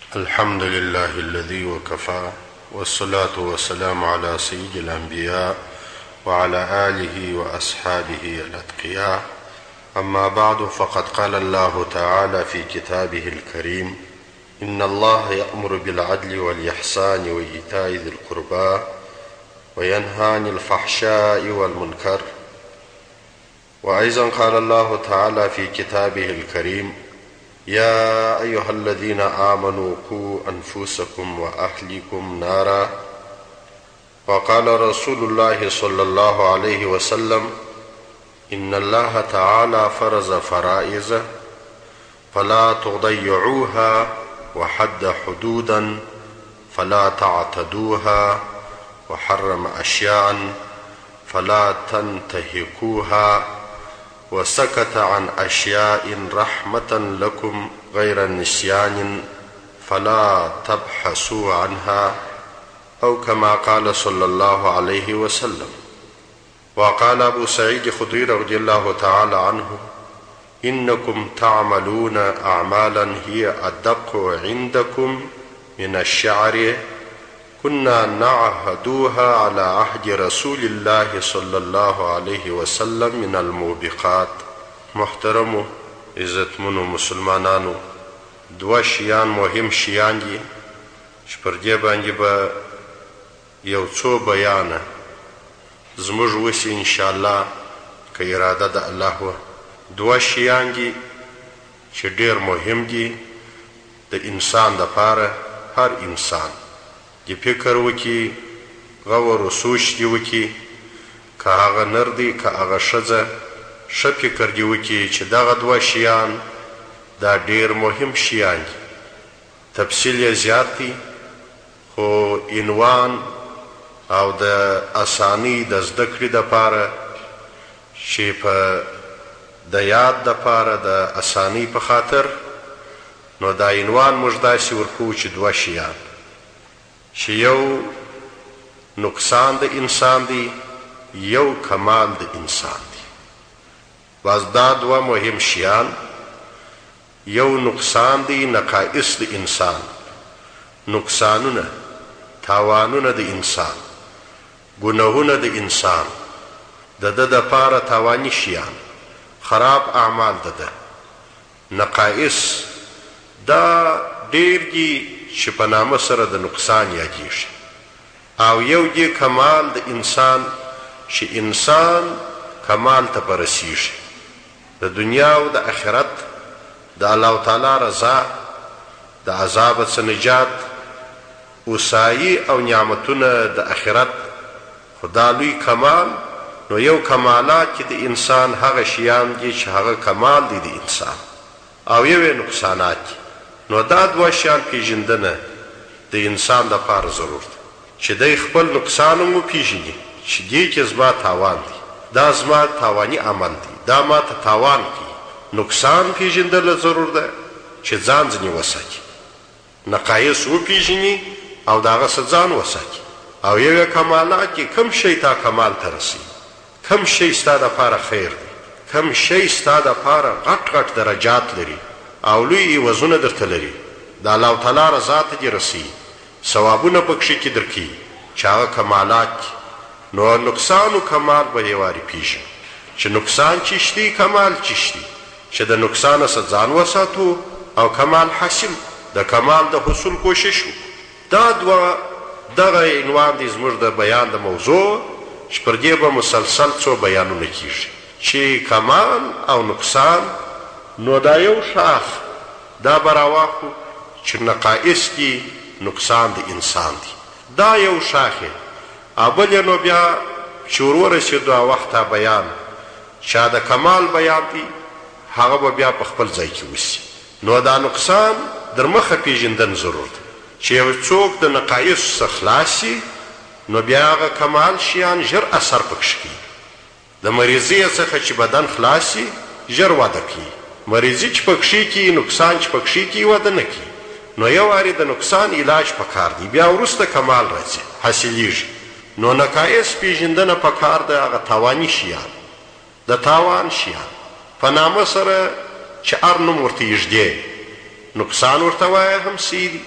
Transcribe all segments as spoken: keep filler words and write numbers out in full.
الحمد لله الذي وكفى والصلاة والسلام على سيد الأنبياء وعلى آله وأصحابه الأتقياء. أما بعد، فقد قال الله تعالى في كتابه الكريم: إن الله يأمر بالعدل والإحسان وإيتاء ذي القربى وينهى عن الفحشاء والمنكر. وأيضا قال الله تعالى في كتابه الكريم: يا أيها الذين آمنوا قوا أنفسكم وأهليكم نارا. وقال رسول الله صلى الله عليه وسلم: إن الله تعالى فرض فرائض فلا تضيعوها وحد حدودا فلا تعتدوها وحرم أشياء فلا تنتهكوها وسكت عن أشياء رحمة لكم غير نسيان فلا تبحثوا عنها، أو كما قال صلى الله عليه وسلم. وقال أبو سعيد الخدري رضي الله تعالى عنه: إنكم تعملون أعمالا هي أدق عندكم من الشعر كنا نعهدوها على عهد رسول الله صلى الله عليه وسلم من الموبقات. محترمو عزتمنو مسلمانانو، دوه شیان مهم شیان دي چې پر دې باندې به یو څو بیانه زموږ وسي انشاءالله که اراده د الله وه. دوه شیان دي چې ډېر مهم دي د انسان دپاره. هر انسان دې فکر وکړي، غور و سوچ دې وکړي، که هغه نر دی که هغه ښځه، ښه فکر دې وکړي چې دغه دوه شیان دا ډېر مهم شیان دي. تفصیل یې زیات دی، خو عنوان او د اسانۍ د زده کړې دپاره چې په د یاد دپاره د اسانۍ په خاطر، نو دا عنوان موږ داسې ورکوو چې دوه شیان چې یو نقصان د انسان دی، یو کمال د انسان دی. باز دا دوه مهم شیان، یو نقصان دی نقائص د انسان، نقصانونه تاوانونه د انسان، ګناهونه د انسان، د ده دپاره تاواني شیان، خراب اعمال د ده. نقائص دا ډېر دي چې په نامه سره د نقصان یادېږي، او یو دی کمال د انسان چې انسان کمال ته به رسیږي د دنیا او د آخرت، د الله تعالی رضا، د عذاب څخه نجات، اوسایي او نعمتونه د آخرت. خو دا لوی کمال. نو یو کمالات چې د انسان هغه شیان دي چې هغه کمال دی د انسان، او یو یې نقصانات دي. نو دا دوه شیان پیژندنه د انسان دپاره ضرور ده چې دی خپل نقصان هم وپیژني چې دې کې زما تاوان دی، دا زما تاواني عمل دی، دا ما ته تاوان کوي. نقصان پیژندل ضرور ده چې ځان ځنې وساتي، نقایص وپیژني او د هغه څخه ځان وساتي. او یو یې کمالات کې کوم شی تا کمال ته رسي، کوم شی ستا دپاره خیر دی، کوم شی ستا دپاره غټ غټ درجات لري او لوی عوضونه درته لري، د الله تعالی رضا ته دې رسي، ثوابونه پکښې کې درکوي چې هغه کمالات دي. نو نقصان و کمال به یې وارې پېژني چې نقصان چیش دی، کمال چیش دی، چې د نقصانه څخه ځان وساتو او کمال حاصل، د کمال د حصول کوشش وکړو. دا دوه دغه عنوان دی زموږ د بیان د موضوع چې پر دې به مسلسل څو بیانونه کېږي چې کمال او نقصان. نو دا یو شاخ دا به راواخلو چې نقائص دي، نقصان د انسان دی، دا یو شاخ یې. او بل یې نو بیا چې ور ورسېدو وخته بیان چې د کمال بیان دی، هغه به بیا په خپل ځای کې وسي. نو دا نقصان در مخه پیژندن ضرور ده چې یو څوک د نقایص څخه خلاص شي، نو بیا هغه کمال شیان ژر اثر پکښې کوي. د مریضۍ څخه چې بدن خلاص شي، ژر وده کوي. مریضي چې پکښې کوي، نقصان چې پکښې کوي، وده نه کوي. نو یو وارې د نقصان علاج پکار دی، بیا وروسته کمال راځي، حاصلیږي. نو نقایص پیژندنه پکار ده، هغه تاواني شیان، د تاوان شیان په نامه سره چې هر نوم ورته یږدې، نقصان ورته وایه هم سی دي،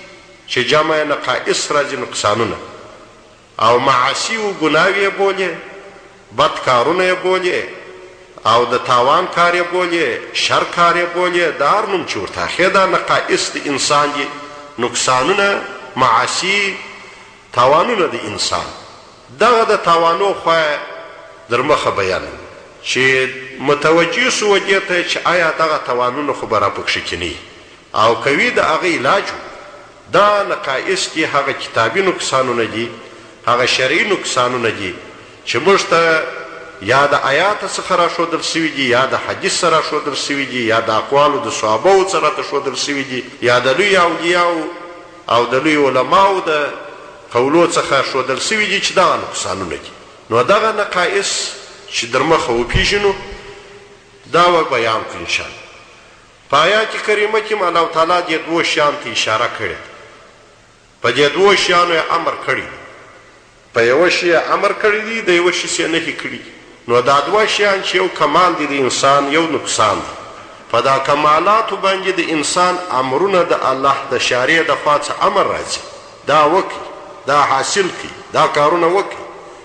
چې جمع نقائص راځي، نقصانونه، او معاصي و ګناوې یې بولې، بد کارونه یې بولې، او د تاوان کار یې بولې، شر کار یې بولې، دا هر نوم چې ورته اخی دا نقائص د انسان دي، نقصانونه، معاصي، تاوانونه د انسان. دغه د تاوانو خوا در مخه بیانوم چې متوجه سو وجې ته چې آیا دغه تاوانونه خو به راپکښې کینی او کوي د هغه علاج. دا نقائص دي، هغه کتابي نقصانونه دي، هغه شرعي نقصانونه دي چې موږ ته یا د آیات څخه راښودل سوي دي، یا د حدیث سره راښودل سوي دي، یا د اقوالو د صحابو سره راښودل سوي دي، یا د لوی اولیاو او د لوی علماو د قولو څخه ښودل سوي دي چې دغه نقصانونه دي. نو دغه نقائص چې در مخه وپېژنو دا به بیان کړو انشاءالله. په آیات کریمه کې الله تعالی دې دوو شیانو ته اشاره کړې، په دې دوو شیانو یې امر کړی، په یوه شي یې امر کړی دی، د یوه شي یې نهي کړي. نو دا دوه شیان چې یو کمال دی د انسان، یو نقصان دی. په دا کمالاتو باندې د انسان امرونه د الله د شارع د خوا څخه امر راځي، دا وکړي، دا حاصل کړي، دا کارونه وکړي.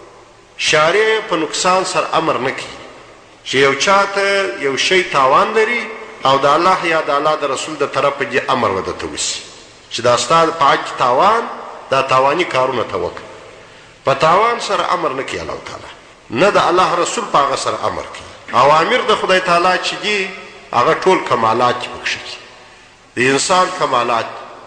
شارع په نقصان سره امر نه کوي چې یو چاته یو شی تاوان لري او د الله یا د الله د رسول د طرفه دې امر ودته وشي چې دا ستا په حق کې تاوان، دا تاواني کارونه ته وکړه. په تاوان سره امر نه کوي الله تعالی، نه د الله رسول په هغه سره امر کوي. اوامر د خدای تعالی چې دي هغه ټول کمالات پکښې دي، د انسان کمالات.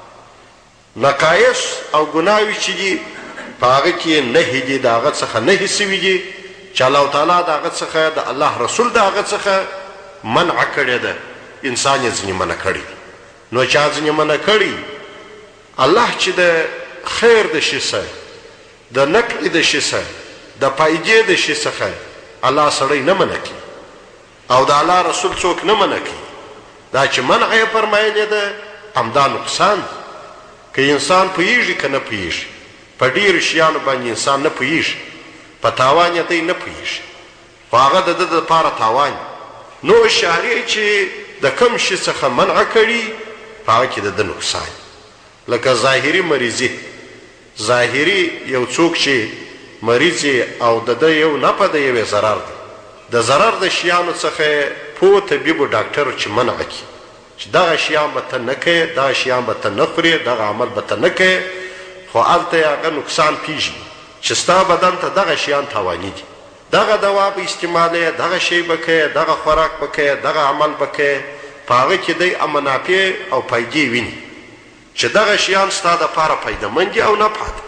نقایص او ګناوې چې دي په هغه کې نهي دي، د هغه څخه نهي سوي دي چې الله تعالی د هغه څخه، د الله رسول د هغه څخه منع کړې ده، انسان یې ځینې منع کړي. نو چا ځینې منع کړي، الله چې د خیر د شي څخه، د نفع د شي څخه، د فایدې د شي څخه الله سړی نه منع کوي او د الله رسول څوک نه منع کوي. دا چې منع یې فرمایلې ده همدا نقصان دی. که انسان پوهېږي که نه پوهېږي، په ډېرو شیانو باندې انسان نه پوهېږي، په تاوان یې دی نه پوهېږي، خو هغه د ده دپاره تاوان. نو شارع چې د کوم شي څخه منع کړي په هغه کې د ده نقصان. لکه ظاهري مریضي، ظاهري یو څوک چې مریض او د ده یو نفع د یوې ضرر دی، د ضرر د شیانو څخه پوه طبیب و ډاکټر چې منع کړي چې دغه شیان به ته نه کوې، دغه شیان به ته نه خورې، دغه عمل به ته نه کوې، خو هلته یې هغه نقصان پېژني چې ستا بدن ته دغه شیان تاواني دي، دغه دوا به استعمالوې، دغه شی به کوې، دغه خوراک به کوې، دغه عمل به کوې، په هغه کې دی منافع او فایدې ویني چې دغه شیان ستا دپاره فایدهمند دي او نفع ده.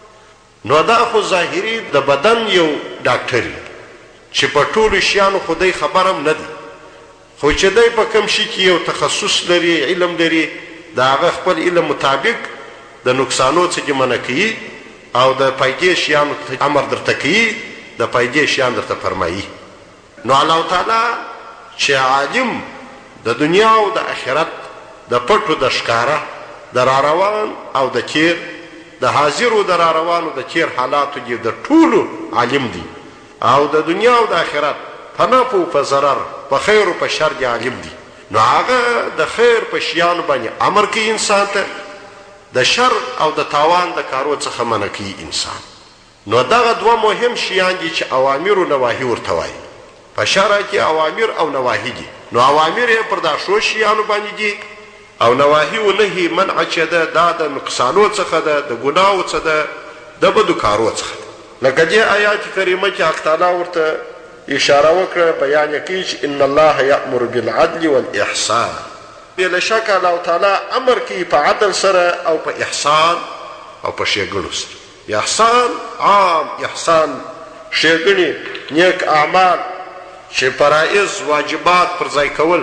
نو دا خو ظاهري د بدن یو ډاکټر چې په ټولو شیانو خو دی خبر هم نه دی، خو چې دی په کوم شي کې یو تخصص لري، علم لري، د هغه خپل علم مطابق د نقصانو څخه منع کوي او د فایدې شیانو امر درته کوي، د فایدې شیان درته فرمایي. نو الله تعالی چې عالم د دنیا او د آخرت، د پټو د ښکاره، د راروان او د تیر، د حاضر او د راروان او د تیر حالاتو دي، د ټولو عالم دی او د دنیا او د آخرت په نفع او په ضرر، په خیر او په شر دی عالم دی. نو هغه د خیر په شیانو باندې امر کوي انسان ته، د شر او د تاوان د کارو څخه منع کوي انسان. نو دغه دوه مهم شیان دي چې اوامر او نواهی ورته وایي. په شرع کې اوامر او نواهی دي. نو اوامر یې پر دا ښو شیانو باندې دي او نواهی و نهي منع چې ده دا د نقصانو څخه ده، د ګناهو څخه ده، د بدو کارو څخه. لکه دې آیات کریمه کې حق تعالی ورته اشاره وکړه، بیان یې کوي چې ان الله یأمر بالعدل والاحسان. بلا شک الله تعالی امر کوي په عدل سره او په احسان او په ښېګڼو سره. احسان عام احسان، ښېګڼې، نیک اعمال چې فرایض واجبات پر ځای کول،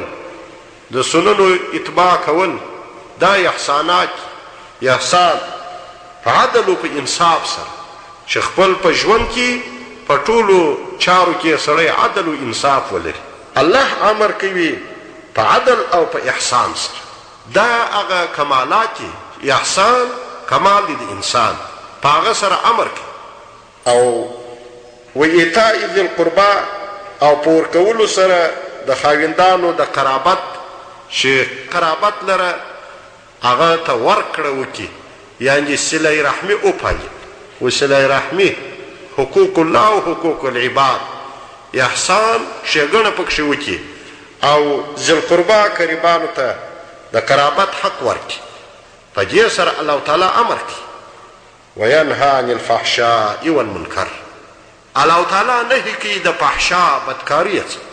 د سننو اتباع کول، دا احسانات. احسان په عدل او په انصاف سره چې خپل په ژوند کې په ټولو چارو کې سړی عدل او انصاف ولري. الله امر کوي په عدل او په احسان سره. دا هغه کمالات دي. احسان کمال دی د انسان، په هغه سره امر کوي. او و ایتاء ذی القربا، او په ورکولو سره د خاوندانو د قرابت چې قرابت لره هغه ته ورکړه وکړي، یعنی صله رحمي وپالي. و صله رحمي حقوق الله او حقوق العباد احسان ښېګڼه پکښې وکړي او ذوالقربا قریبانو ته د قرابت حق ورکړي. په دې سره الله تعالی امر کوي وینهى عن الفحشاء والمنکر. الله تعالی نهي کوي د فحشا بدکاریه څخه،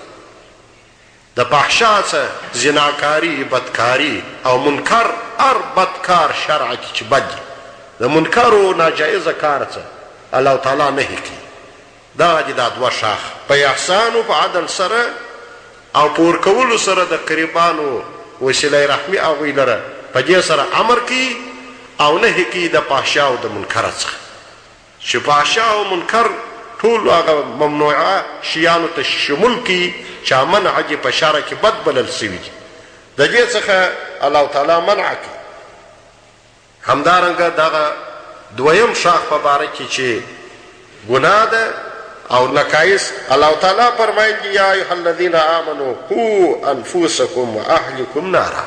د فحشا څخه زناکاري، بدکاري او منکر هر بدکار شرع کې چې بد دي د منکرو ناجایزه کار څخه الله تعالی نهي کوي. دا دي دا دوه شاخ په احسان او په عدل سره او په ورکولو سره د قریبانو وسیله رحمي هغوی لره په دې سره امر کوي او نهي کوي د فحشا او د منکر څخه، چې فحشا او منکر ټول هغه ممنوعه شیانو ته شمول کړي چې منع دي په شرع کې بد بلل سوي دي. د دې څخه الله تعالی منع کوي. همدارنګه دغه دویم شاخ په باره کې چې ګناه ده او نقایص، الله تعالی فرمایي یا ایها الذین آمنوا قوا انفسکم واهلکم نارا.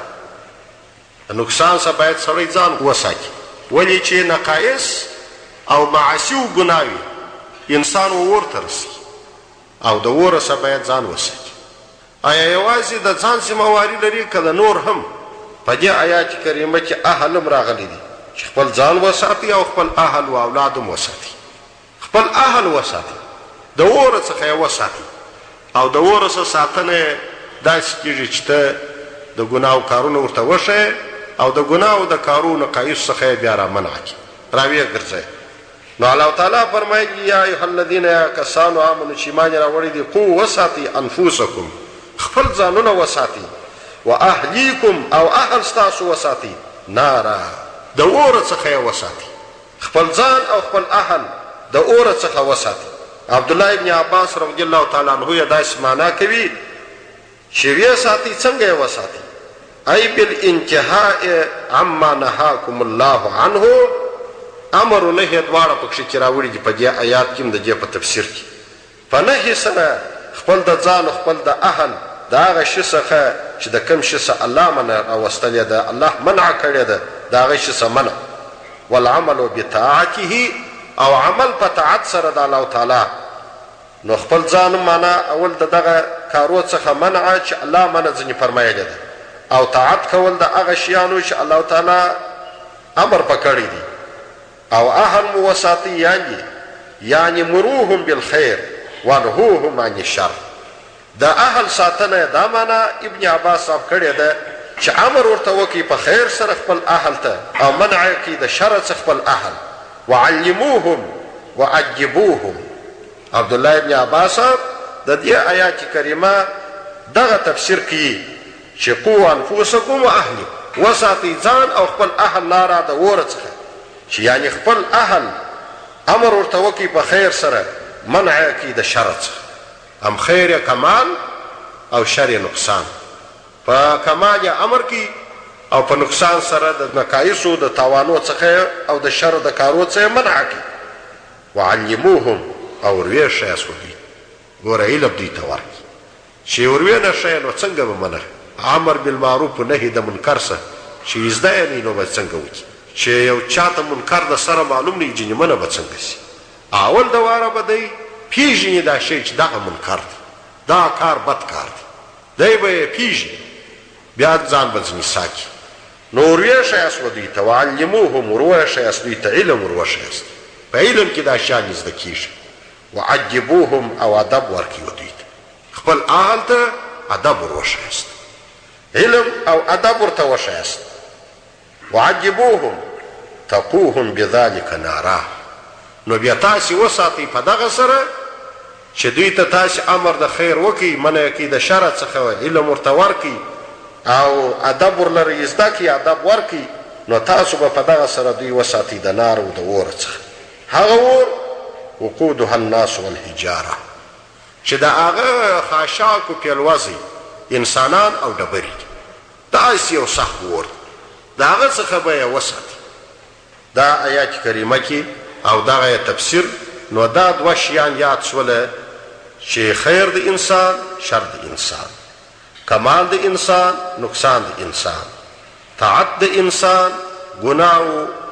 نقصان څخه باید سړی ځان وساتي، ولې چې نقایص او معاصي او ګناوي انسان اور ته رسي او د اور څخه باید ځان وساتي. آیا یوازې د ځان ذمہواري لري که د نور هم؟ په دې آیات کریمه کې اهل هم راغلي دي چې خپل ځان وساتي او خپل اهل او اولاد هم وساتي. خپل اهل وساتي، د اور څخه یې وساتي او د اور څخه ساتنه داسې کېږي چې ته د ګناو کارونه ورته وښیې او د ګناو د کارونو نقایص څخه یې بیا رامنع کړي، راویې ګرځوي. نو الله تعالی فرمایي یا ایها الذین کسانو آمنو چې ایمان راوړي دي قوا وساتي انفسکم، خپل ځانونه وساتي، واهلیکم او اهل ستاسو وساتي، نارا د اور څخه یې وساتي. خپل ځان او خپل اهل د اور څخه وساتي. عبدالله ابن عباس رضی الله تعالی عنه یې داسې معنا کوي چې ویې ساتي څنګه یې وساتي؟ ای بالانتهاء عما نهاکم الله عنه. امر و نهي دواړه پکښې چې راوړي دي په دې آیات کې هم د دې په تفسیر کې. په نهي سره خپل د ځان او خپل د اهل د هغه شي څخه چې د کوم شي څخه الله منع راوستلې ده، الله منع کړې ده، د هغه شي څخه منع. والعمل بطاعته او عمل په طاعت سره د الله تعالی. نو خپل ځان معنا اول د دغه کارو څخه منع چې الله منع ځینې فرمایلی ده، او طاعت کول د هغه شیانو چې الله تعالی امر پکړی دي. او اهل مو وساتي یعنی یعنی مروهم بالخير ونهوهم عن الشر. د اهل ساتنه دا معنا ابن عباس صاحب کړی ده چې امر ورته وکړي په خیر سره خپل اهل ته او منع کړي د شر څخه خپل اهل. وعلموهم وعجبوهم. عبدالله ابن عباس د دې آیات کریمه دغه تفسیر کوي چې قوا انفسکم واهلیکم، وساتي ځان او خپل اهل لاره د اور څخه، چې یعنی خپل اهل امر ورته وکړي په خیر سره، منع کړي د شر څخه. هم خیر کمال او شر نقصان. په کمال امر کړي او په نقصان سره د نقایصو د تاوانو څخه او د شر د کارو څخه منع کړي. وعلموهم او ورې شی اسودي، ګوره علم دوی ته ورکړي چې ورې نه شی نو څنګه به منع. امر بالمعروف و نهي د منکر څخه چې زده یې نو به څنګه وکړي. چې یو چاته منکر د سره معلوم نه جنې منه به څنګه سي؟ اول د واره به دی پیژني دا شی چې دغه منکر دی، دا کار بد کار دی، دی به یې پیژني، بیا ځان به ځینې ساکي. نو ورې شیاست دوی ته، وعلموهم ور وښیاست دوی ته، علم ور وښیاست. په علم کې دا شیان زده کېږي. وعجبوهم او ادب ورکړي دوی ته، خپل اهل ته ادب ور وښیاست، علم او ادب ورته وښیاست. وعجبوهم تقوهم بذلك نارا. نو بیا تاسې وساتئ په دغه سره چې دوی ته تاسې امر د خیر وکړي، منع کړي د شر څخه، علم ورته ورکړي او ادب ورلره زده کړي، ادب ورکړي. نو تاسو به په دغه سره دوی وساتئ د نار او د اور څخه. هغه اور وقودها الناس والحجاره، چې د هغه خاشاکو پیلوزي انسانان او ډبرې دي. داسې یو سخت اور د هغه څخه به یې وساتي. دا آیات کریمه کې او دغه تفسیر. نو دا دوه شیان یاد شوله چې خیر د انسان، شر د انسان، کمال د انسان، نقصان د انسان، طاعت د انسان، ګناه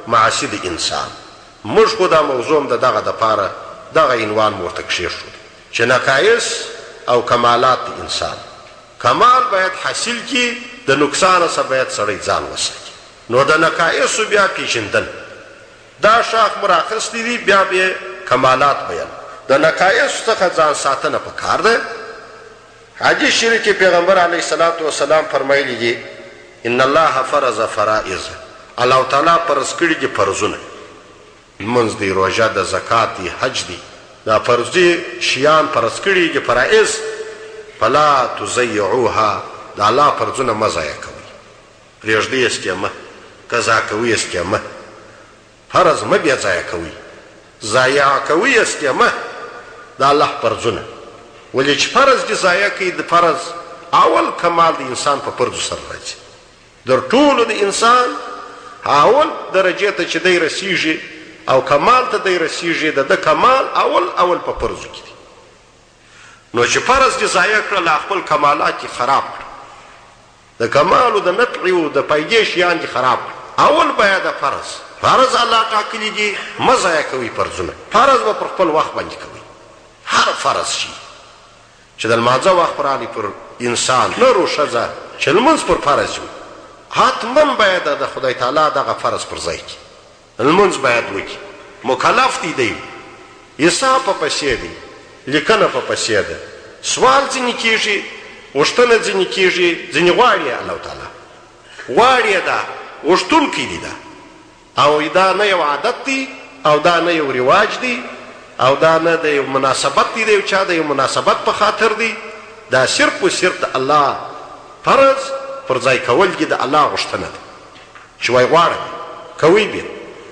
معاصي د انسان. موږ خو دا موضوع هم د دغه دپاره دغه عنوان مو ورته کښېښود چې نقایص او کمالات د انسان. کمال باید حاصل کړي، د نقصان څخه باید سړی ځان وساتي. نو د نقایصو بیا پیژندل دا شاخ مراخصتی دي، بیا بیا کمالات بیان. د نقایصو څخه ځان ساتنه پکار ده. حدیث شریف کې پیغمبر علیه الصلاة والسلام فرمایلی دي ان الله فرض فرائض، الله تعالی فرض کړي دي فرضونه، لمونځ دی، روژه ده، زکات دی، حج دی، دا فرضي شیان فرض کړي دي فرائض. فلا تضیعوها، د الله فرضونه مه ضایع کوئ، پرېږدئ یې مه، قضا کوئ یې مه، فرض مه بیا ضایع کوئ، ضایع کوئ یې مه د الله فرضونه. ولې چې فرض دې ضایع کوي، د فرض اول کمال د انسان په فرضو سره راځي. در ټولو د انسان اول درجې ته چې دی رسیږي او کمال ته دی رسیږي، د ده کمال اول اول په فرضو کې دی. نو چې فرض دې ضایع کړل، خپل کمالات یې خراب کړل، د کمالو د نفع او د فایدې شیان دې خراب کړل. اول باید د فرض فرض الله ټاکلي دي، مه ضایع کوئ فرضونه. فرض به پر خپل وخت باندې کوئ، هر فرض شي چې د لمانځه وخت راغلی پر انسان نر و ښځه چې لمونځ پر فرض وي، حتما باید د خدای تعالی دغه فرض پر ځای کړي، لمونځ باید وکړي. مکلف دی دی، حساب په پسې دی، لیکنه په پسې ده، سوال ځینې کېږي، غوښتنه ځینې کېږي، ځینې غواړي الله تعالی غواړي دا غوښتونکی دی ده، او دا نه یو عادت دی او دا نه یو رواج دی او دا نه د یو مناسبت دی د یو چا د یو مناسبت په خاطر دی. دا صرف و صرف د الله فرض پر ځای کول کې د الله غوښتنه ده چې وایي غواړه کوئ بیا.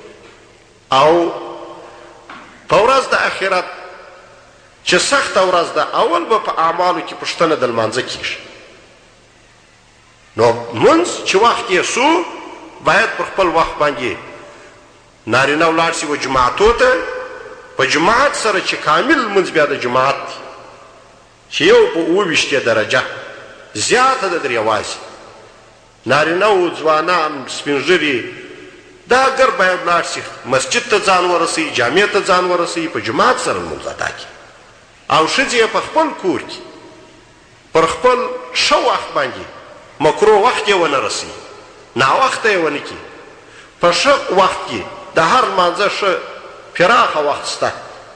او په ورځ د آخرت چې سخته ورځ ده، اول به په اعمالو کې پوښتنه د لمانځه کېږي. نو لمونځ چې وخت یې سو باید پر خپل وخت باندې نارینه ولاړ شي و جماعتو ته، په جماعت سره چې کامل لمونځ بیا د جماعت دی چې یو په اووه ویشتې درجه زیاته ده در یوازې نارینه و ځوانان سپین ږیري دا ګر باید ولاړ شي، مسجد ته ځان ورسوي، جامع ته ځان ورسوي، په جماعت سره لمونځ ادا کړي. او ښځې یې په خپل کور کې پر خپل ښه وخت باندې مکرو وخت یې ونه رسوي، ناوخته یې ونه کړي. په ښه وخت کې د هر لمانځه ښه پراخه وخت شته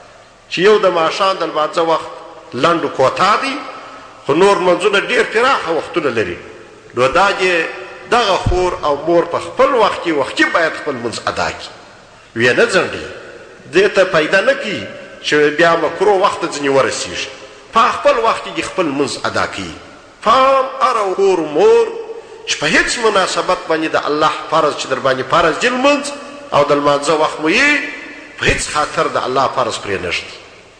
چې یو د ماښام د لمانځه وخت لنډ و کوتاه دی، خو نور لمونځونه ډېر پراخه وختونه لري. نو دا دې دغه خور او مور په خپل وخت کې وختي باید خپل لمونځ ادا کړي، ویې نه ځنډوي، دې ته پیدا نه کوي چې بیا مکرو وخت ته ځینې ورسېږي. په خپل وخت کې خپل لمونځ ادا کوي. پام هره خور مور چې په هېڅ مناسبت باندې د الله فرض چې در باندې فرض دی لمونځ او د لمانځه وخت مو یې په هېڅ خاطر د الله فرض پرې نږدي،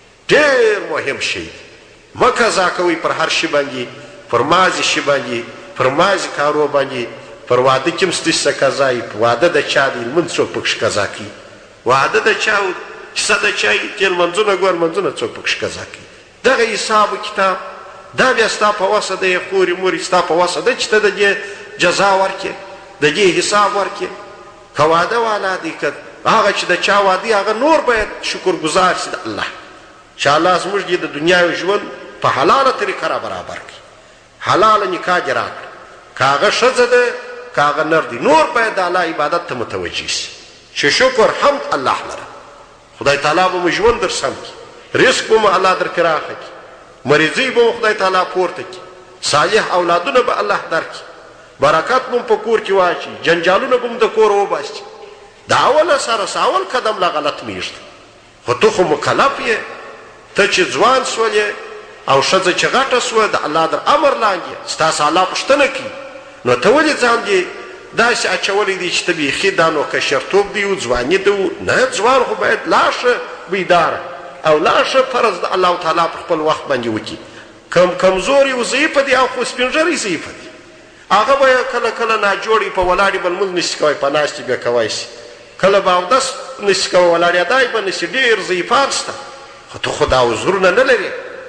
ډېر مهم شی دی. مه قضا کوئ پر هر شي باندې، پر ماضي شي باندې، پر ماضي کارو باندې. پر واده کې هم ستاسې څه قضا وي، په واده د چا دی لمونځ څوک پکښې قضا کوي، واده د چا و کیسه د چا وي، چې لمونځونه ګور لمونځونه څوک پکښې قضا کوي. دغه حساب و کتاب دا بیا ستا په وسه ده، خورې مورې ستا په وسه ده چې ته د دې جزا ورکړې، د دې حساب ورکړې. که واده والا دی، که هغه چې د چا واده هغه نور باید شکرګزار شي د الله چې الله زموږ دې د دنیا ژوند په حلاله طریقه را برابر کړي، حلاله نکاح دې راکړي. که هغه ښځه ده که هغه نر دی، نور باید د الله عبادت ته متوجه شي چې شکر حمد الله لره. خدای تعالی به مو ژوند در سم کړي، رزق به مو الله در پراخه کړي، مریضۍ به مو خدای تعالی پورته کړي، صالح اولادونه به الله درکړي، برکت به مو په کور کې واچي، جنجالونه به مو د کور وباسي. دا اوله سره اول قدم لا غلط میږده، خو ته خو مکلف یې، ته چې ځوان سولې او ښځه چې غټه سوه د الله در امر لاندې ستاسې الله پوښتنه کوي. نو ته ولې ځان دې داسې اچولی دی چې ته بیخي دا نو کشرتوب دی و ځواني ده و نه، ځوان خو باید لا ښه بیداره او لا ښه فرض د الله تعالی په خپل وخت باندې وکړي. کم کمزوري و ضعیفه دی او خو سپین ږیری ضعیفه دی، هغه به کله کله ناجوړي په ولاړې به لمونځ نشي کوی، په ناستې بیا کوی شي، کله به اودس نشي کوی، ولاړېدای به نشي، ډېر ضعیفان شته. خو ته خو دا عذرونه نه لرې،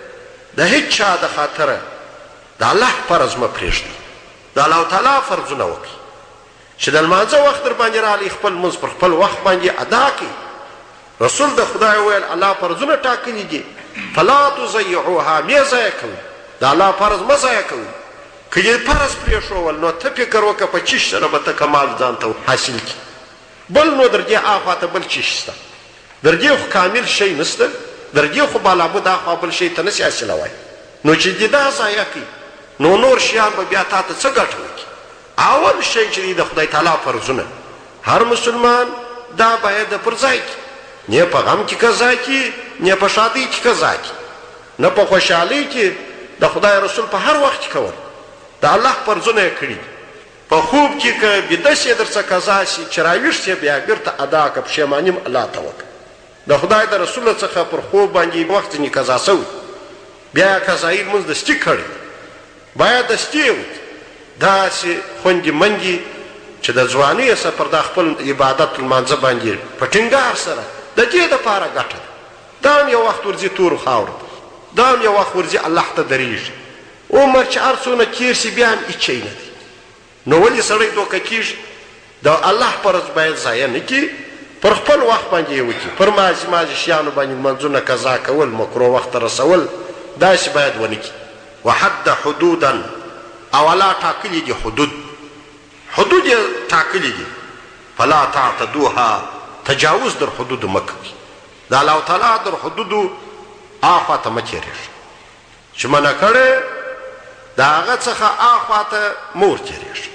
د هېڅ چا د خاطره د الله فرض مه پرېږدئ، د الله تعالی فرضونه وکړئ. چې د لمانځه وخت در باندې راغلی خپل لمونځ پر خپل وخت باندې ادا کړي. رسول د خدای ویل الله فرضونه ټاکلي دي فلا تضیعوها، مې ضایع کوئ، د الله فرض مه ضایع کوئ. که یې فرض پرېښول نو ته فکر وکړه په چیش سره به ته کمال ځان ته حاصل کړي. بل نو در دې اخوا ته بل چیش شته، در دې خو کامل شی نشته، در دې خو بالابود اخوا بل شی ته نسي حاصلوی. نو چې دې دا ضایع کړي نو نور شیان به بیا تا ته څه ګټه وکړي؟ اول شی چې د خدای تعالی فرضونه هر مسلمان دا باید پر ځای کړي، نه په غم کې قضا کړي، نه په شادۍ کې قضا کړي، نه په خوشحالۍ کې. د خدای رسول په هر وخت کې کول د الله فرضونه یې کړي. په خوب کې که بیده سي در څه قضا سي چې راویښ سي بیا بېرته ادا کړه، پښیماني م الله ته وکړه. د خدای د رسول څخه پر خوب باندې وخت ځینې قضا سوی، بیا یې قضایي لمونځ دستي کړی، باید دستي یې وکړي. داسې خوندې مندې چې د ځوانۍ سره پر دا خپل عبادت لمانځه باندې په ټینګار سره د دې دپاره ګټه ده. دا هم یو وخت ورځي تورو خاورو ته، دا هم یو وخت ورځي الله ته درېږي. عمر چې هر څونه تېر سي بیا هم هېڅ شی نه دی. نو ولې سړی دوکه کېږي؟ د الله فرض باید ضایع نه کړي، پر خپل وخت باندې یې وکړي. پر مازي مازي شیانو باندې لمنځونه قضا کول، مکرو وخت ته رسول، داسې باید ونه کړي. وحد حدودا، او الله ټاکلي دي حدود، حدود یې ټاکلي دي. فلا تعتدوها، تجاوز در حدودو مه کوئ. د الله تعالی در حدودو آخوا ته مه تېرېږئ. چې منع کړی د هغه څخه آخوا ته مه ورتېرېږئ.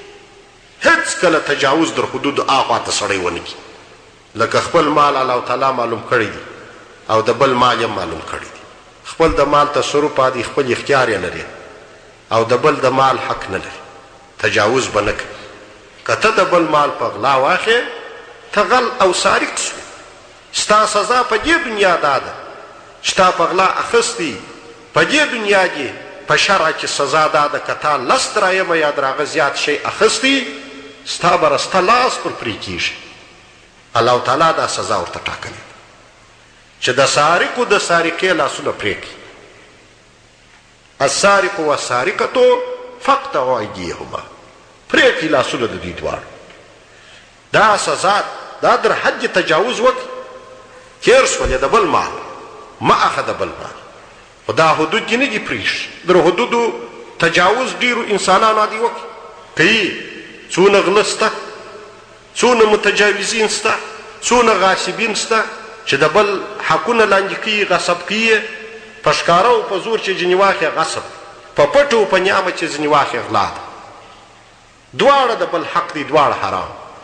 هېڅ کله تجاوز در حدودو آخوا ته سړی ونه کړي. لکه خپل مال الله تعالی معلوم کړی دی او د بل مال یې معلوم کړی دی. خپل د مال تصرف دی، خپل اختیار یې لري، او د بل د مال حق نه لري. تجاوز به نه کوي. که ته د بل مال په غلا واخې، ته غل او سارق سوې. ستا سزا په دې دنیا دا ده چې تا په غلا اخیستی. په دې دنیا کې په شرع کې سزا دا ده که تا لس درایمه یا در هغه زیات شی اخیستی، ستا به رسته لاس پر پرې کېږي. الله تعالی دا سزا ورته ټاکلې ده چې د سارقو د سارقې لاسونه پرې کړي. السارق والسارقة فاقطعوا أيديهما، پرې کړي لاسونه د دوی دواړو. دا سزا دا در حد تجاوز وکړي، تېر شولې د بل مال مه اخه د بل مال، خو دا حدود دې نه دي پرېښي. در حدودو تجاوز ډېرو انسانانو دې وکړي. کوي څونه غله شته، څونه متجاوزین شته، څونه غاصبین شته چې د بل حقونه لاندې کوي، غصب کوي. په ښکاره او په زور چې ځینې واخې غصب، په پټو او په نیامه چې ځینې واخې غلا ده. دواړه د بل حق دي، دواړه حرام.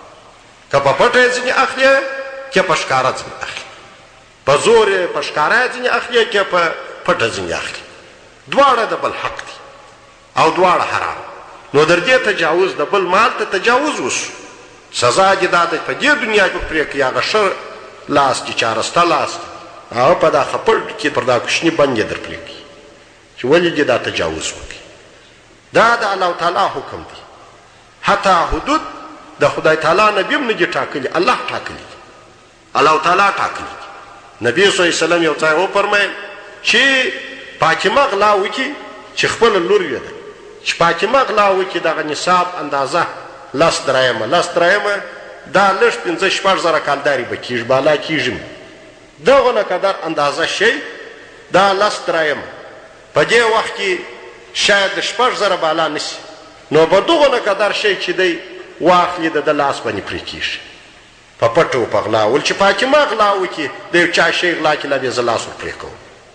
که په پټه یې ځینې اخلي، که په ښکاره ځینې اخلي. په زور یې په ښکاره یې ځینې اخلي، که په پټه ځینې اخلي. دواړه د بل حق دي او دواړه حرام. نو در دې تجاوز د بل مال ته تجاوز وشو، سزا دې دا ده په دې دنیا کې پرې کړي. هغه ښه لاس چې چارسته لاس دی، هغه په دا خپړ کې پر دا کوچني بند یې در پرې کړي چې ولې دې دا تجاوز وکړي. دا د الله تعالی حکم دی. حتی حدود د خدای تعالی نبي هم نه دي ټاکلي، الله ټاکلي دي، الله تعالی ټاکلي دي. نبي صلی الله علیه وسلم یو ځای وفرمیل چې فاطمه غلا وکړي، چې خپله لور یې ده، چې فاطمه غلا وکړي دغه نصاب اندازه لس درایمه، لس درایمه دا لږ پنځه شپږ زره کالداري به کېږي، بالا کېږي. دغه نه قدر اندازه شی دا لس درایمه په دې وخت کې شاید د شپږ زره بالا نشي. نو په دغه نه قدر شی چې دی واخلي د ده لاس باندې پرې کېږي په پټو په غلا. ول چې فاطمه غلا وکړي د یو چا شی غلا کړي، لا به زه لاس ور پرې کوم.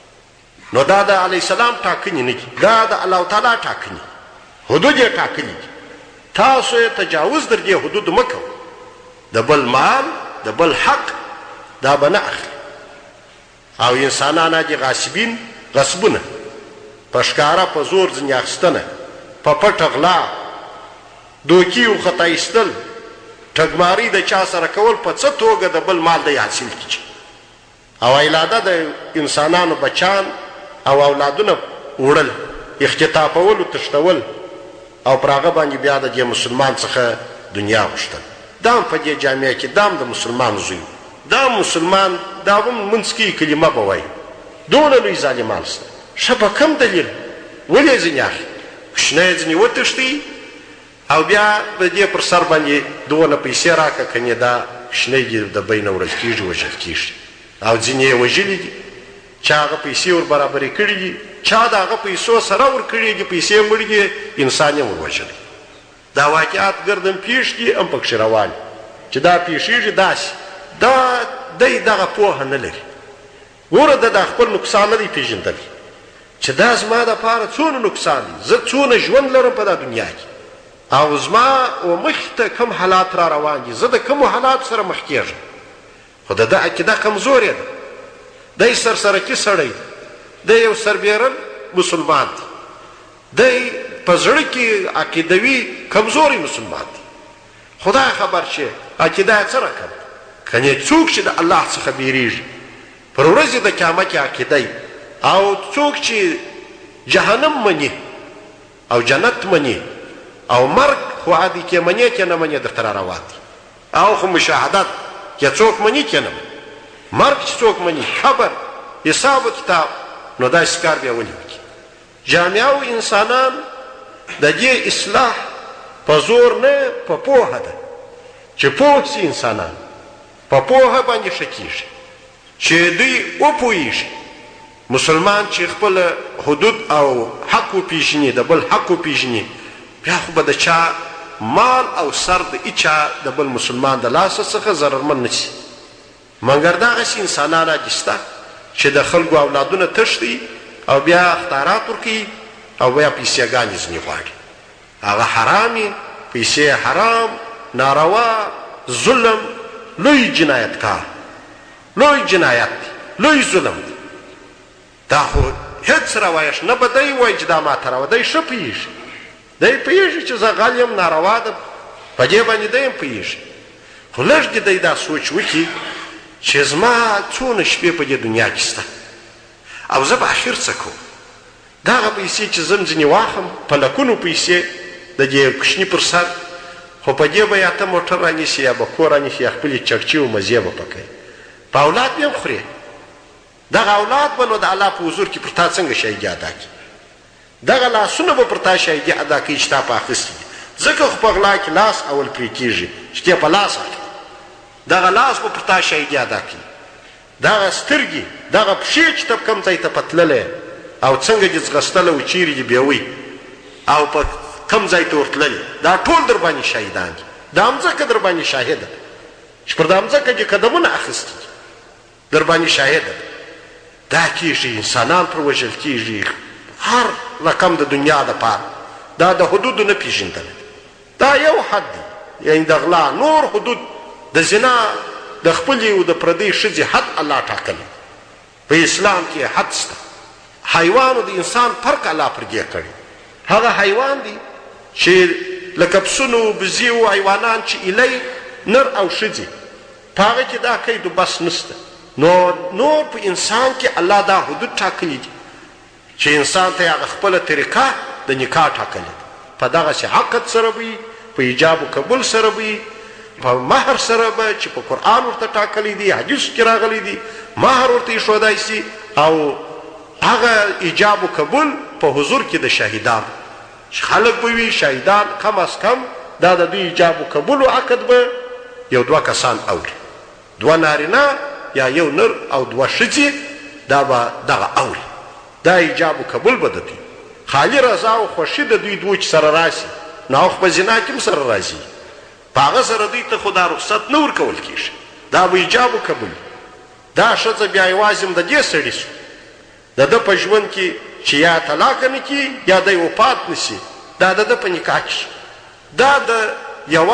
نو دا د علیه السلام ټاکنې نه دي، دا د الله تعالی ټاکنې، حدود یې ټاکلي دي. تاسو یې تجاوز در دې حدودو مه کوئ. د بل مال، د بل حق دا به نه اخلي. او انسانان دي غاصبین، غصبونه په ښکاره په زور ځینې اخیستنه، په پټه غلا، دوکي او خطا ایستل، ټګماري د چا سره کول، په څه توګه د بل مال دی حاصل کړي. او ایلاده د انسانانو بچان او اولادونه وړل، اختطافول او تښتول، او پر هغه باندې بیا د دې مسلمان څخه دنیا غوښتل. دا هم په دې جامعه کې دا هم د مسلمان زوی، دا مسلمان دا هم منځ کې کلمه به وایي. دونه لوی ظالمان شته. ښه په کوم دلیل؟ ولې ځینې اخلي؟ کوچنی ځینې وتښتي او بیا د دې پر سر باندې دونه پیسې راکړه کنې دا شنی دي د بین وړل کېږي وژل کېږي او ځینې یې وژلي دي چا هغه پیسې ور برابرې کړي دي چا د هغه پیسو سره ورکړي دي پیسې مړي دي انسان یې وروژلی دا واقعات ګردن پیښ دي هم پکښې روان چې دا پیښېږي داسې دا دی دغه پوهه نه لري وره د دا خپل نقصان نه دی پېژندلی چې دا زما دپاره څونه نقصان دي زه څونه ژوند لرم په دا دنیا کې او زما و مخې ته کوم حالات را روان دي زه د کومو حالاتو سره مخ کېږم خو د ده عقیده کمزورې ده دی سرسرکي سړی دی دی یو سربیرل مسلمان دی دی په زړه کې عقیدوي کمزوري مسلمان دی خدای خبر چې عقیده یې څه رقم کنې څوک چې د الله څخه بیریږي پر ورځې د قیامت عقیده او څوک چې جهنم مني او جنت مني او مرګ خو عادي کې مني که نه مني درته را روان دي او خو مشاهدت که څوک مني که نه مني مرګ چې څوک مني خبر حساب و کتاب نو داسې کار بیا ولې وکړي جامعه او انسانان د دې اصلاح په زور نه په پوهه ده چې پوه سي انسانان په پوهه باندې ښه کېږي چې دوی وپوهېږي مسلمان چې خپل حدود او حق وپېژني د بل حق وپېژني بیا خو به د چا مال او سر د هیچا د بل مسلمان د لاسه څخه ضررمن نه شي مګر دغسې انسانان عادي شته چې د خلکو اولادونه تښتي او بیا اختارات ورکوي او بیا پیسېګانې ځینې غواړي هغه حرامي پیسې حرام ناروا ظلم لوی جنایتکار لوی جنایت دی لوی ظلم دی دا خو هېڅ روایش نه به دی وایي چې دا ماته راوه دی ښه پوهېږي دی پوهېږي چې زه غل یم ناروا ده په دې باندې دی هم پوهېږي خو لږ دې دی دا سوچ وکړي چې زما څونه شپې په دې دنیا کې شته او زه به اخر څه کوم دغه پیسې چې زه ځینې واخم په لکونو پیسې د دې کوچني پر سر خو په دې به یا ته موټر رانیسي یا به کور رانیسي یا خپلې چکچې و مزې به پکوي په اولاد به هم خورې دغه اولاد به نو د الله په حضور کې پر تا څنګه شهیدي ادا کړي دغه لاسونه به پر تا شهیدي ادا کوي چې تا په اخیستي دي ځکه خو په غلا کې لاس اول پرې کېږي چې ته په لاس اخلي دغه لاس به پر تا شهیدي ادا کوي دغه سترګې دغه پښې چې ته کوم ځای ته په تللی او څنګه دې ځغستلی و چیرې دې بیوی او په کوم ځای ته ورتللې دا ټول در باندې شهیدان دي دا مځکه در باندې شاهده ده چې پر دا مځکه دې قدمونه اخیستي در باندې شاهده ده دا کېږي انسانان پر وژل کېږي هر رقم د دنیا دپاره دا د حدودو نه پېژندلی دا یو حد دی یعنې د غلا نور حدود د زنا د خپلې او د پردۍ ښځې حد الله ټاکلی په اسلام کې حد شته حیوان او د انسان فرق الله پر دې کړی هغه حیوان دی چې لکه پسونو بزي او حیوانان چې ایلی نر او ښځې په هغه کې دا قید و بس نشته نو نور په انسان کې الله دا حدود ټاکلي دي چې انسان ته هغه خپله طریقه د نکاح ټاکلې ده په دغسې عقد سره به وي په ایجاب و قبول سره به وي په مهر سره به چې په قرآن ورته ټاکلی دي حدیثو کې راغلی دي مهر ورته ایښودی سي او هغه ایجاب و قبول په حضور کې د شهیدانو چې خلک به وي شهیدان کم از کم دا د دوی ایجاب و قبول و عقد به یو دوه کسان اوري دوه نارینه یا یو نر او دوه ښځې دا به دغه اوري دا ایجاب و قبول به د دوی خالي رضا او خوښي د دوی دوی چې سره راسي نو خو په زنا کې هم سره راځي په هغه سره دوی ته خو دا رخصت نه ورکول کېږي دا به ایجاب و قبول دا ښځه بیا یوازې هم د دې سړي شو د ده په ژوند کې چې یا طلاقه نه کړي یا دی وفات نه شي دا د ده په نکاح کې دا د یوه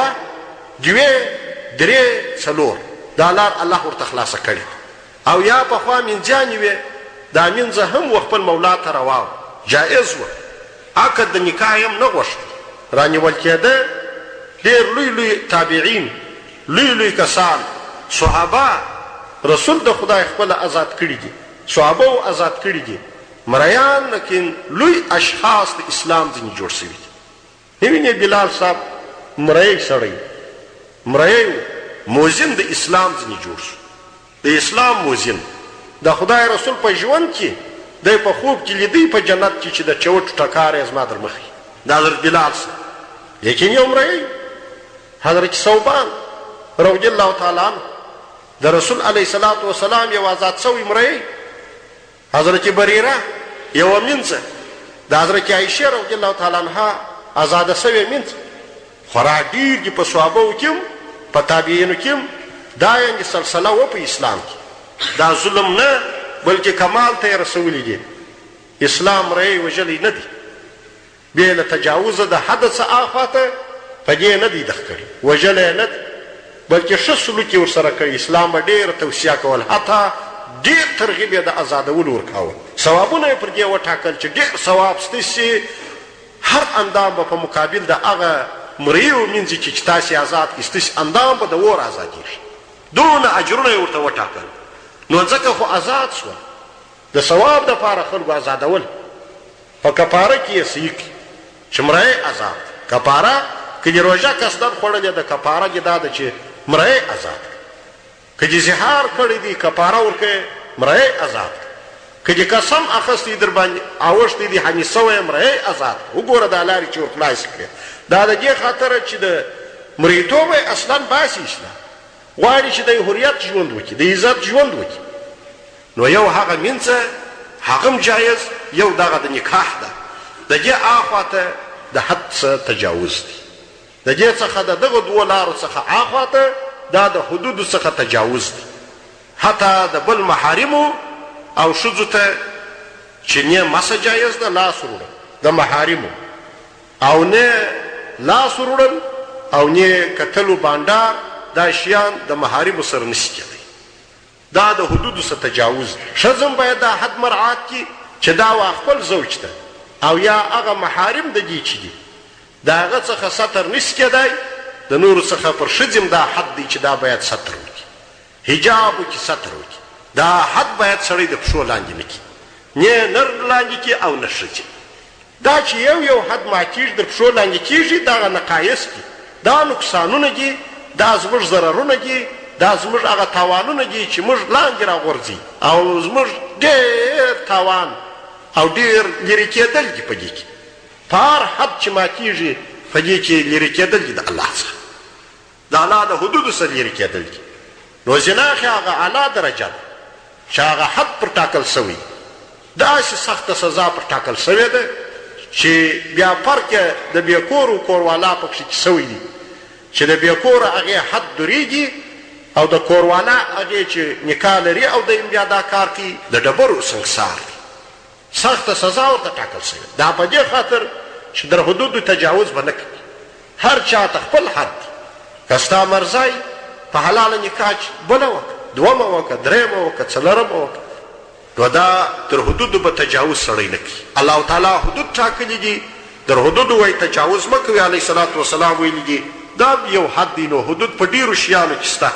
دوې درې څلور دا لار الله ورته خلاصه کړې او یا پخوا منځیانې وې دا منځه هم و خپل مولا ته روا و جایز و عقد د نکاح هم نه غوښت رانیول کېده ډېر لوی لوی تابعین لوی لوی کسان صحابه رسول د خدای خپله آزاد کړي دي صحابه و آزاد کړي دي مریان لیکن لوی اشخاص د اسلام ځینې جوړ شوي دي وینې بلال صاحب مری سړی مری موزن د اسلام ځینې جوړ شو د اسلام موزن د خدای رسول په ژوند کې دی په خوب کې لیدی په جنت کې چې د چوټو ټکار یې زما در مخې دا حضرت بلال صاحب لیکن یو مړی حضرت ثوبان رضی الله تعالی عنه د رسول علیه الصلاة والسلام یو آزاد شوی مړی، حضرت بریره یوه مینځه د حضرت عایشه رضی الله تعالی عنها آزاده شوې مینځه. خورا ډېر دي په صحابو کې هم په تابعینو کې هم دا یعنې سلسله وه په اسلام کې. دا ظلم نه بلکې کمال ته یې رسولي دي. اسلام مړی وژلی نه دی، بې له تجاوزه د حد څه اخواته په دې نه دی دخ کړي، وژلی نه دی بلکې ښه سلوک یې ورسره کړي. اسلام به ډېره توصیه کول، حتی ډېر ترغیب یې د ازادولو ورکاوه. ثوابونه یې پر دې وټاکل چې ډېر ثواب سته شي، هر اندام به په مقابل د هغه مریو مینځي چې تاسې آزاد کړي سته شي، اندام به د اور ازادېږي. دونه اجرونه یې ورته وټاکل. نو ځکه خو آزاد شوه، د ثواب دپاره خلکو آزادول. په کفاره کې یې صحیح کړي چې مړی آزاد. کفاره که دې روژه قصدن خوړلې ده، کفاره کې دا ده چې مړی آزاد کړي. که دې زهار کړی دی کفاره ورکوې، مړی آزاد کړي. که دې قسم اخستی در باندې اوښتی دی حني سوی، مړی آزاد کړي. وګوره دا لارې چې ورخلاص کړې. دا د دې خاطره چې د مریتوب یې اصلا باسي اسلام غواړي چې د حریت ژوند وکړي، د عزت ژوند وکړي. نو یو هغه مینځه هغه هم جایز، یو دغه د نکاح ده. د دې اخواته د حد څخه تجاوز دی. د دې څخه د دغه دوو لارو څخه اخواته دا د حدودو څخه تجاوز دی. حتی د بل محارمو او ښځو ته چې نه مسه جایز ده لاس وروړل د محارمو، او نه لاس وروړل او نه کتلو بانډار، دا شیان د محارمو سره نشي کېدی. دا د حدودو څخه تجاوز دی. ښځم باید دا حد مراعات کړي چې دا وا خپل زوج ته او یا هغه محارم د دې چې دي د هغه څخه ستر نشي کېدی. د نورو څخه پر ښځم دا حد دی چې دا باید ستر وکړي، حجاب وکړي، ستر وکړي. دا حد باید سړی د پښو لاندې نه کړي، نه نر لاندې کړي او نه ښځې. دا چې یو یو حد ماتېږي د پښو لاندې کېږي، دغه نقایص دي، دا نقصانونه دي، دا زموږ ضررونه دي، دا زموږ هغه تاوانونه دي چې موږ لاندې راغورځي، او زموږ ډېر تاوان او ډېر لرې کېدل دي په دې کې. په هر حد چې ماتېږي په دې کې لرې کېدل دي د الله څخه، د الله د حدودو څخه لرې کېدل دي. نو زنا کې هغه اعلی درجه ده چې هغه حد پر ټاکل سوی، داسې سخته سزا پر ټاکل سوې ده چې بیا فرق د بې کور و کوروالا پکښې سوی دي، چې د بې کوره هغې حد درېږي او د کوروالا هغې چې نکاح لري او د بیا دا کار کوي د ډبرو سنګسار دی. سخته سزا ورته ټاکل سوې. دا په دې خاطر چې در حدودو تجاوز به نه کوي. هر چا ته خپل حد دی. که ستا مرضی په حلاله نکاح بله وکړه، دومه وکړه، درېیمه وکړه، څلورمه وکړه، نو دا تر حدودو به تجاوز سړی نه کوي. الله تعالی حدود ټاکلي دي، در حدودو وایي تجاوز مه کوي. علیه صلات وسلام ویلي دي دا یو حد دی. نو حدود په ډېرو شیانو کې شته.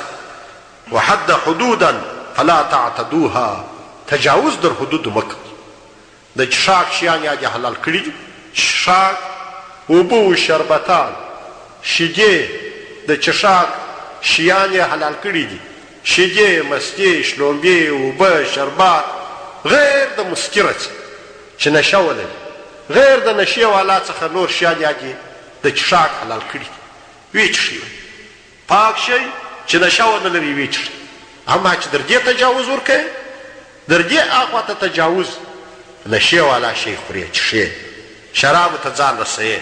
وحد حدودا فلا تعتدوها، تجاوز در حدودو مه کوي. د چښاک شیان یا دې حلال کړي دي، چښاک، اوبه و شربتان، شیدې د چښاک شیان یې حلال کړي دي. شیدې، مستې، شلومبې، اوبه، شربات، غیر د مسکره چې نشه ولري، غیر د نشې والا څخه نور شیان یا دې د چښاک حلال کړي دي. ویې څښي، پاک شی چې نشه ونه لري ویې څښي. اما چې در دې تجاوز ورکوې، در دې اخواته تجاوز، نشې والا شی خورې، څښې، شرابو ته ځان رسوې،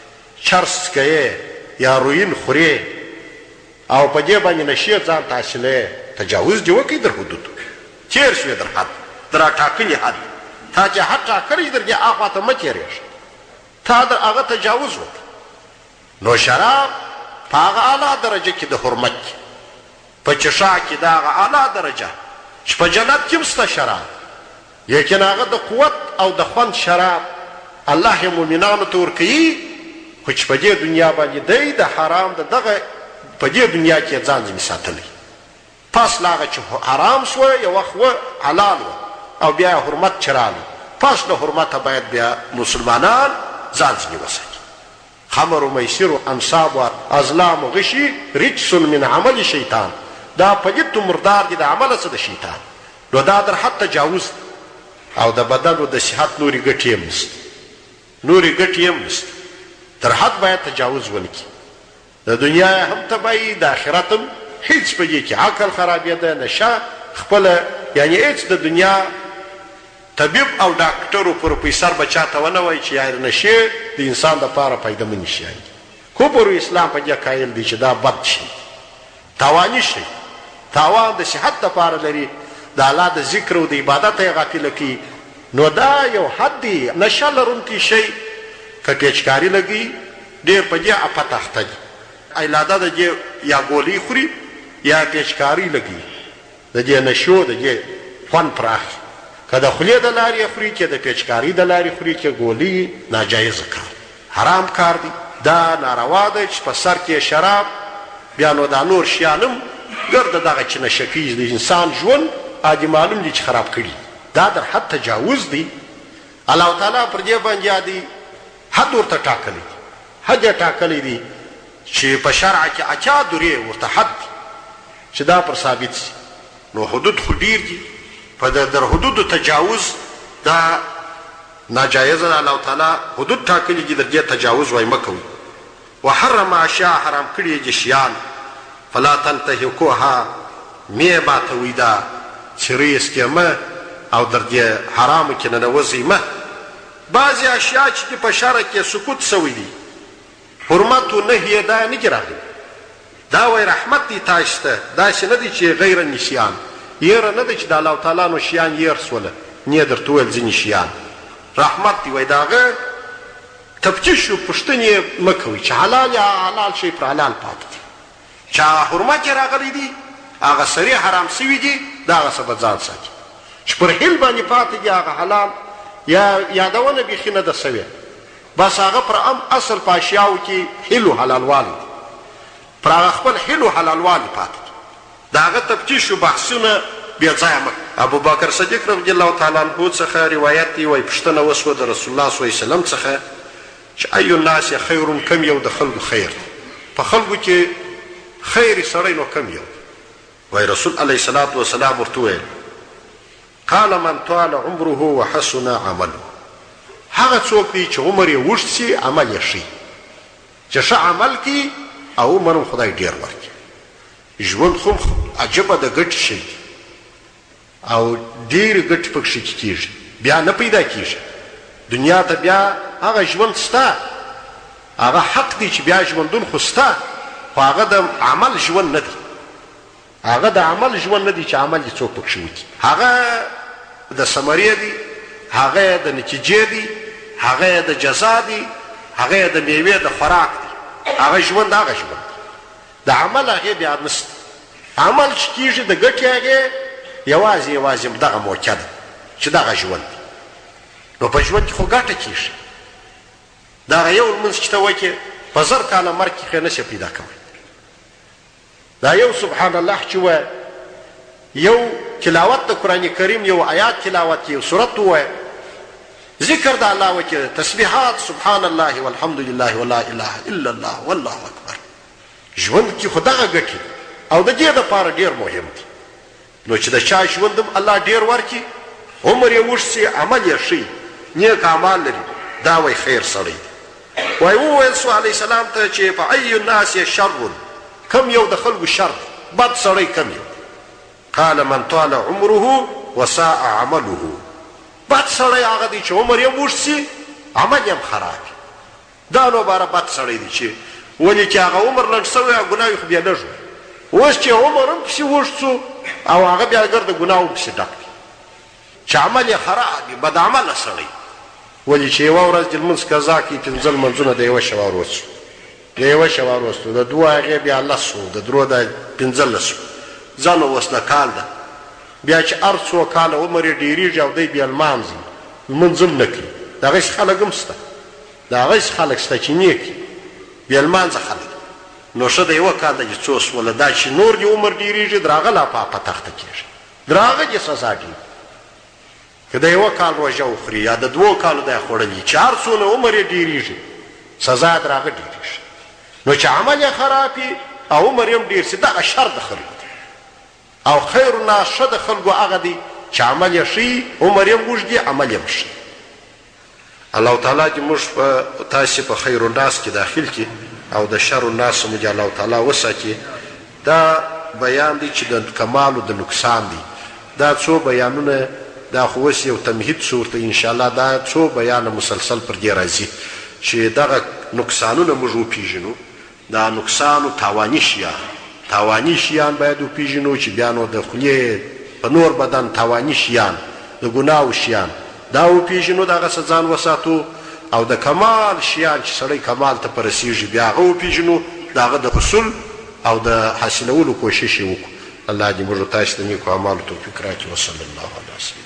چرس کوې یا روین خورې او په دې باندې نشې ځان ته حاصلوې، تجاوز دې وکړي در حدودو، تېر شوې در حد، در راټاکلي حد. تا چې حد ټاکلی در دې اخواته مه تېرېږه، تا در هغه تجاوز وکړي. نو شراب په هغه اعلی درجه کې د حرمت کې، په چښاک کې د هغه اعلی درجه چې په جنت کې هم شته شراب، لیکن هغه د قوت او د خوند شراب الله یې مؤمنانو ته ورکوي، خو چې په دې دنیا باندې دی د حرام د دغه په دې دنیا کې ځان ځینې ساتلی. پس له هغه چې حرام شوه یو وخت و حلال و او بیا یې حرمت چې راغلی، پس له حرمته باید بیا مسلمانان ځان ځینې وساتي. خمر و میسر و انصاب و ازلام و غشي رجس من عمل شیطان، دا پلیت و مردار دي د عمله څه د شیطان. نو دا در حد تجاوز او د بدن و د صحت نورې ګټې هم نشته، نورې ګټې هم نشته. تر حد باید تجاوز ونه کړي. د دنیا هم تباهي، د آخرت هم هیڅ په دې کې عقل خرابېده، نشه خپله، یعنی هیڅ د دنیا طبیب او ډاکټر او پروفیسر به چاته ونه وایي چې یار نشې د انسان دپاره فایدهمنې شیان دي. کفر و اسلام په دې قایل دی چې دا بد شي، تاواني شي، تاوان د صحت دپاره لري، د الله د ذکر او د عبادت یې غافله کوي. نو دا یو حد دی. نشه لرونکی شی که پیچکاري لګي ډېر په دې افت اخته دي. علاده د دې یا ګولۍ خوري یا پیچکاري لګي، د دې نشو د دې خوند پراخ، که د خولې د لارې خوري، که د پیچکاري د لارې خوري، که ګولۍ، ناجایز کار، حرام کار دی. دا ناروا ده چې په سر کې شراب، بیا نو دا نور شیان هم ګرده دغه چې نشه کوي د انسان ژوند عادي معلوم دي چې خراب کړي. دا در حد تجاوز دی. الله تعالی پر دې باندې عادي حد ورته ټاکلی دی، حد یې ټاکلی دی چې په شرع کې اچا درې ورته حد دی چې دا پر ثابت سي. نو حدود خو ډېر دي، په در حدودو تجاوز دا ناجایز ده. الله تعالی حدود ټاکلي دي، در دې تجاوز وایي مه کوئ. وحرم اشیاء، حرام کړي دي شیان، فلا تنتهکوها، مې ماتوئ دا څیرې یې مه او در دې حرامو کې ننوځئ مه. بعضې اشیاء چې دي په شرع کې سکوت سوی دي، حرمت و نهی یې دا نه دي راغلي. دا وایي رحمت دی تاسو ته، داسې نه دی چې غیر نسیان، یره نه دی چې د الله تعالی نو شیان یېر سوله، نه یې درته وویل ځینې شیان رحمت دی. وایي د هغه تفتیش و پوښتنې مه کوئ چې حلال یا حلال شی پر حلال پاتې دي. چې حرمت یې راغلی دي، هغه صریح حرام سوي دي، د هغه څه به ځان ساتي. چې پر حل باندې پاتې دي هغه حلال یا یادونه بیخي نه ده سوې، بس هغه پر ام اصل په اشیاو کې حل و حلالوالی دي، پر هغه خپل حل و حلالوالی پاتې دي. د هغه تفتیش و بحثونه بې ځایه مه. ابو بکر صدیق رضی الله تعالی عنه څخه روایت دی، وایي پوښتنه وسوه د رسول الله صلی الله علیه وسلم څخه چې ای الناس خیر، کم یو د خلکو خیر دی، په خلکو کې خیر سړی نو کم یو. وایي رسول علیه الصلاة والسلام ورته وویل قال من طال عمره وحسن عمله، هغه څوک دی چې عمر یې اوږد سي، عمل یې ښي، چې ښه عمل کوي او عمر هم خدای ډېر ورکړي. ژوند خو عجبه د ګټې شی دی او ډېرې ګټې پکښې کېږي، بیا نه پیدا کېږي. دنیا ته بیا هغه ژوند سته، هغه حق دی چې بیا ژوندون خو سته، خو هغه د عمل ژوند نه دی، هغه د عمل ژوند نه دی چې عمل یې څوک پکښې وکړي. هغه د ثمرې دی، هغه د نتیجې دی، هغه د جزا دی، هغه د میوې د خوراک دی. هغه ژوند هغه ژوند دی، د عمل هغې بیا نسته. عمل چې کېږي د ګټې هغې یوازې یوازې دغه موقع ده چې دغه ژوند دی. نو په ژوند کې خو ګټه کېږي. دغه یو لمونځ چې ته وکړې په زر کاله مرګ کې خیر نشي پیدا کولی. دا یو سبحان الله چې ووایه، یو تلاوت د قرآن کریم، یو آیات تلاوت، یو سورت ووایه، ذکر د الله وکړه، تسبیحات سبحان الله والحمد لله ولا اله الا الله والله اکبر. ژوند کې خو دغه ګټې او د دې دپاره ډېر مهم دي. نو چې د چا ژوند هم الله ډېر ورکړي، عمر یې اوږد سي، عمل یې ښي، نیک اعمال لري، دا وایي خیر سړی دی. وایي وویل سو علیه السلام ته چې په ای الناس شر، کم یو د خلکو شر، بد سړی کم یو. قال من طال عمره وساء عمله، بد سړی هغه دی چې عمر یې اوږد سي، عمل یې هم خراب. دا نو باره بد سړی دی چې ولې چې هغه عمر لږ سوی او ګناه یې خو بیا لږ وي، اوس چې عمر هم پسې اوږد سو او هغه بیا ګرده ګناهو پسې ډک دی، چې عمل یې خراب وي، بد عمله سړی. ولې چې یوه ورځ دې لمونځ قضا کړي، پنځه لمونځونه د یوه شوه وروستو، د یوه شوه وروستو، د دوه هغې بیا لس سو، د درو د پنځلس سو، ځان اوس د کال ده. بیا چې هر څو کاله عمر یې ډېرېږي او دی بیا لمانځي، لمونځ هم نه کوي. د هغسې خلک هم شته، د هغسې خلک شته چې نیک بیا لمانځه خلک. نو ښه د یوه کال ده چې څو سوله، دا چې نور دې عمر ډېرېږي، د هغه لا په تخته کېږي، د هغه دې سزا ډېر. که د یوه کال روژه وخوري یا د دوو کالو دی خوړلي، چې هر څونه عمر یې ډېرېږي، سزا یې د هغه ډېرېږي. نو چې عمل یې خراب وي او عمر یې هم ډېر سي، دغه شر د خلکو دی. او خیر الناس، ښه د خلکو هغه دی چې عمل یې ښي، عمر یې هم اوږد وي، عمل یې هم ښي. الله تعالی دې موږ په تاسې په خیر الناس کې داخل کړي او د شر الناس موږ الله تعالی وساتي. دا بیان دی چې د کمال او د نقصان دی. دا څو بیانونه دا خو اوس یو تمهید صورت انشاءالله دا څو بیانه مسلسل پر دې راځي چې دغه نقصانونه موږ وپېژنو. دا نقصان او تاواني شیان تاواني شیان باید وپېژنو چې بیا نو د خولې په نور بدن تاواني شیان د ګناو شیان دا وپېژنو، دغه څه ځان وساتو. او د کمال شیان چې سړی کمال ته په رسېږي بیا هغه وپېژنو، د هغه د حصول او د حاصلولو کوشش یې وکړو. الله دې موږ تاسو ته نیکو اعمالو توفیق راکړي. وصلی الله علیه وسلم.